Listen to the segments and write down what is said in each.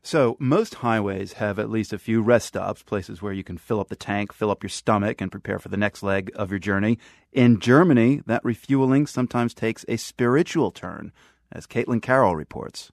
So most highways have at least a few rest stops, places where you can fill up the tank, fill up your stomach, and prepare for the next leg of your journey. In Germany, that refueling sometimes takes a spiritual turn, as Caitlin Carroll reports.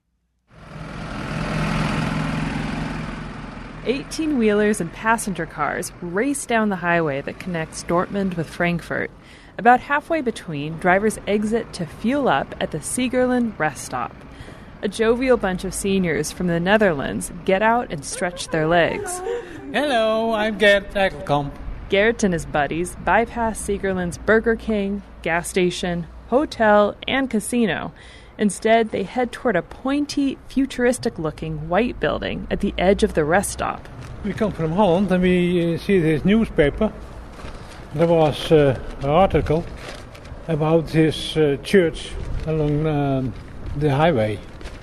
18-wheelers and passenger cars race down the highway that connects Dortmund with Frankfurt. About halfway between, drivers exit to fuel up at the Siegerland rest stop. A jovial bunch of seniors from the Netherlands get out and stretch their legs. Hello, I'm Gert Eichelkamp. Gert and his buddies bypass Siegerland's Burger King, gas station, hotel, and casino. Instead, they head toward a pointy, futuristic-looking white building at the edge of the rest stop. We come from Holland and we see this newspaper. There was an article about this church along the highway.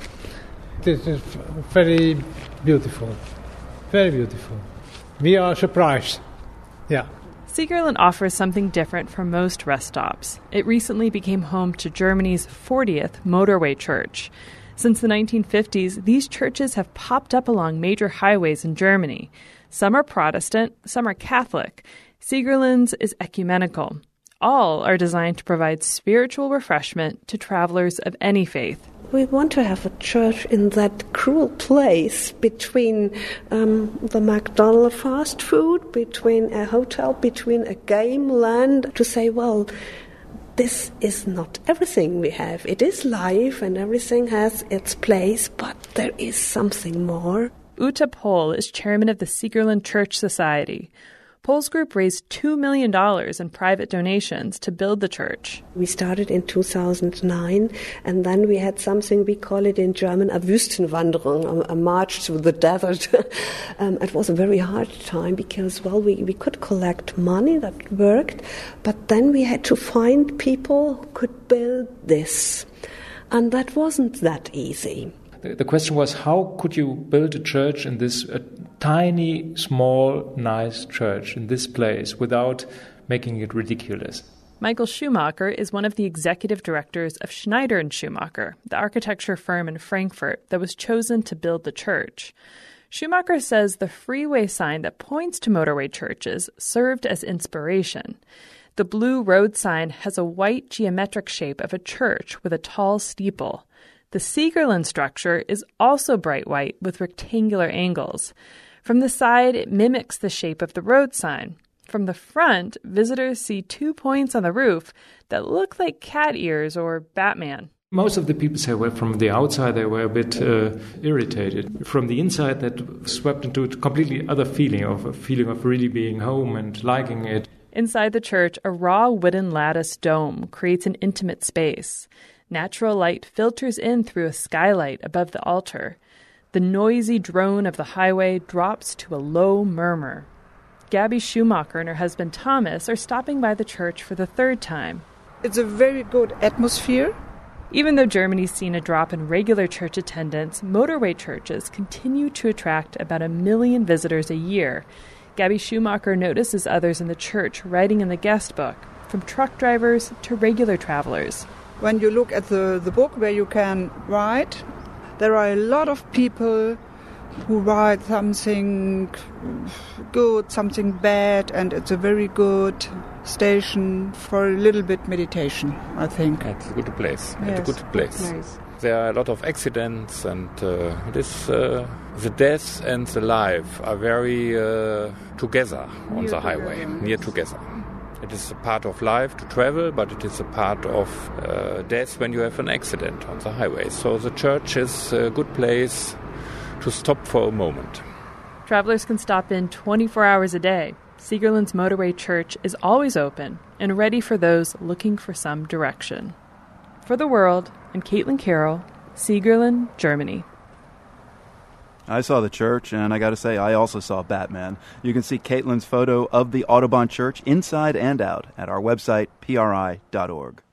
This is very beautiful. Very beautiful. We are surprised. Yeah. Siegerland offers something different from most rest stops. It recently became home to Germany's 40th motorway church. Since the 1950s, these churches have popped up along major highways in Germany. Some are Protestant, some are Catholic. Siegerland's is ecumenical. All are designed to provide spiritual refreshment to travelers of any faith. We want to have a church in that cruel place between the McDonald's fast food, between a hotel, between a game land, to say, well, this is not everything we have. It is life and everything has its place, but there is something more. Uta Pohl is chairman of the Siegerland Church Society. Pohl's group raised $2 million in private donations to build the church. We started in 2009, and then we had something, we call it in German, a Wüstenwanderung, a march through the desert. It was a very hard time because, well, we could collect money, that worked, but then we had to find people who could build this. And that wasn't that easy. The question was, how could you build a church in this tiny, small, nice church in this place without making it ridiculous? Michael Schumacher is one of the executive directors of Schneider & Schumacher, the architecture firm in Frankfurt that was chosen to build the church. Schumacher says the freeway sign that points to motorway churches served as inspiration. The blue road sign has a white geometric shape of a church with a tall steeple. The Siegerland structure is also bright white with rectangular angles. From the side, it mimics the shape of the road sign. From the front, visitors see 2 points on the roof that look like cat ears or Batman. Most of the people say, well, from the outside they were a bit irritated. From the inside, that swept into a completely other feeling of really being home and liking it. Inside the church, a raw wooden lattice dome creates an intimate space. Natural light filters in through a skylight above the altar. The noisy drone of the highway drops to a low murmur. Gabby Schumacher and her husband Thomas are stopping by the church for the third time. It's a very good atmosphere. Even though Germany's seen a drop in regular church attendance, motorway churches continue to attract about 1 million visitors a year. Gabby Schumacher notices others in the church writing in the guest book, from truck drivers to regular travelers. When you look at the book where you can write, there are a lot of people who write something good, something bad, and it's a very good station for a little bit meditation, I think. It's a good place. Yes, it's a good place. Nice. There are a lot of accidents, and the death and the life are very together on the highway, near together. It is a part of life to travel, but it is a part of death when you have an accident on the highway. So the church is a good place to stop for a moment. Travelers can stop in 24 hours a day. Siegerland's motorway church is always open and ready for those looking for some direction. For The World, I'm Caitlin Carroll, Siegerland, Germany. I saw the church, and I got to say, I also saw Batman. You can see Caitlin's photo of the Autobahn Church inside and out at our website, pri.org.